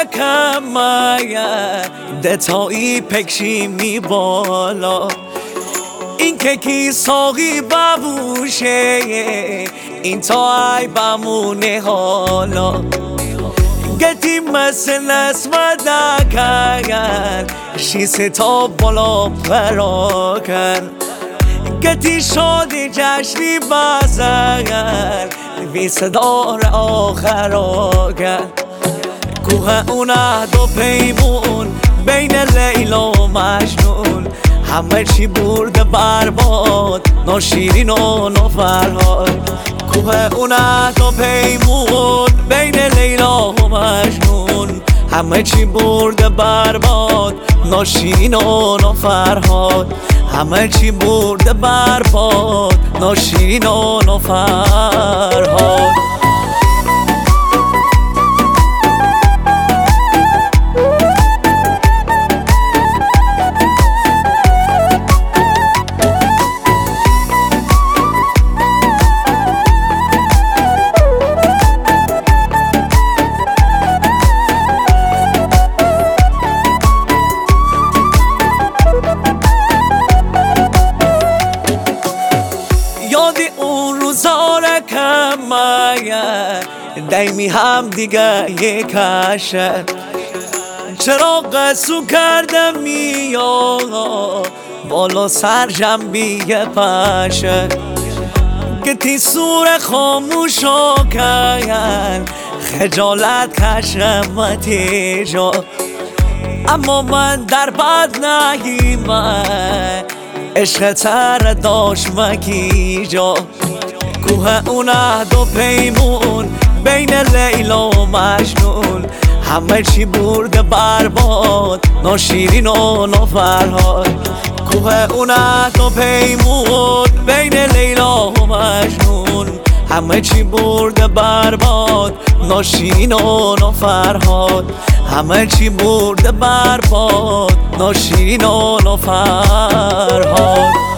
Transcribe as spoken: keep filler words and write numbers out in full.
زارکم دتایی پکشی می بالا این که کی ساقی ببوشه این تا ای بمونه حالا گتی مثل اسمدکن شیسه تا بالا پراکن گتی شادی جشنی بزن بی صدار آخراکن کوه اون عهد و پیمون بین لیلا و مجنون همه چی برده برباد ناشیرین و نافرهاد کوه اون عهد و پیمون بین لیلا و مجنون همه چی برده برباد ناشیرین و نافرهاد همه چی برده برباد ناشیرین و نافرهاد یادی اون روزارکم دیمی هم دیگه یکشه چرا قصو کردم میا بالا سر جنبیه پشه که تی سور خاموشا کن خجالت کشمتی جا اما من در بد نهیمه عشق تر داشت مکی جا کوه اون عهد و پیمون بین لیلا و مجنون همه چی برده برباد ناشیرین و نافرهاد کوه اون عهد و پیمون بین لیلا و مجنون همه چی برده برباد ناشیرین و نافرهاد همه چی برده برباد ناشیرین و نافرهاد